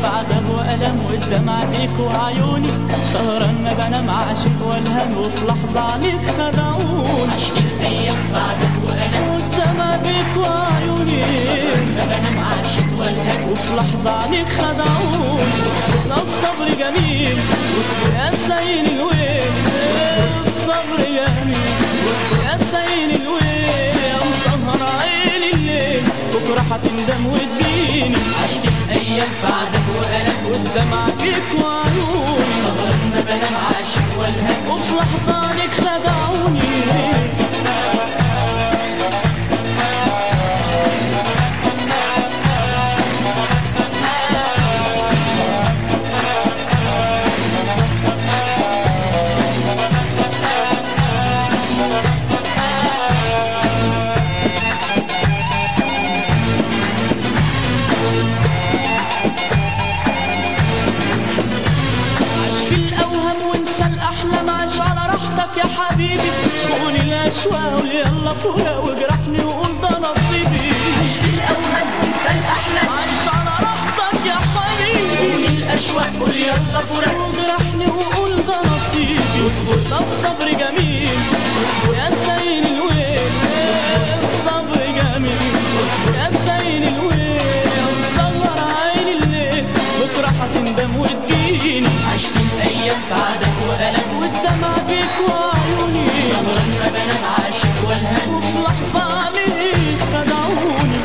في عذاب وألم والدمع عليك وعيوني، سهران ما بنام عاشق والهم وفي لحظة عليك خدعوني. عشت الأيام في عذاب وألم والدمع عليك وعيوني، سهران ما بنام عاشق والهم وفي لحظة عليك خدعوني. لا الصبر جميل يا سيل الويل، الصبر جميل يا سيل الويل، يا مسهر عين الليل بكرة هتندم وتجيني. عشت الأيام في عذاب وألم والدمع عليك وعيوني، سهران ما بنام عاشق والهم وفي لحظة عليك خدعوني. يا حبيبي قول الأشواق قول يلا فوق وجرحني وقول ده نصيبي. عيش في الأوهام وانسى الأحلام، عيش على راحتك يا حبيبي. قول الأشواق قول يلا فوق وجرحني وقول ده نصيبي. واصبر ده الصبر جميل يا سيل الويل، الصبر جميل يا سيل الويل، مصور عين الليل بكرة هتندم وتجيني. عشت الأيام في عذاب وألم والدمع بيك وعيوني، سهران ما بنام عاشق والهم وفي لحظة عليك خدعوني.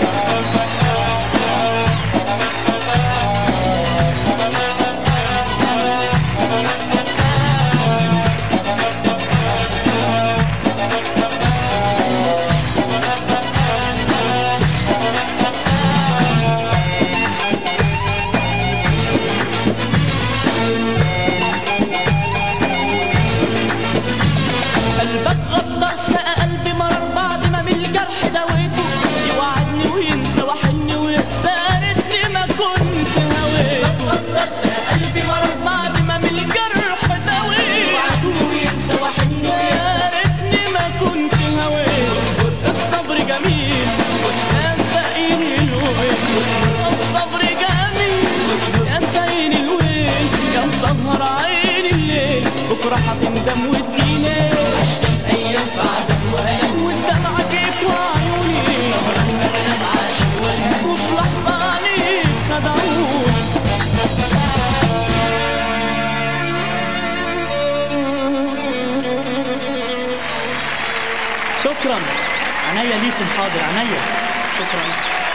قلبك غدر سقى قلبي مرر بعد ما من الجرح دويته، يوعدني وينسى وحني ويقسى ريتني ما كنت هويته. غدر سقى قلبي مرر بعد ما من الجرح دويته، يوعدني وينسى وحني ويقسى ريتني ما كنت هويته. الصبر جميل يا سائل الويل، الصبر جميل يا سائل الويل، يا مسهر عين الليل بكرة هتندم وتجيني. عشت الأيام في عذاب وألم والدمع جيك وعيوني، سهران ما بنام عاشق والهم وفي لحظة عليك خدعوني. شكرا، عناية ليكم، حاضر عناية، شكرا.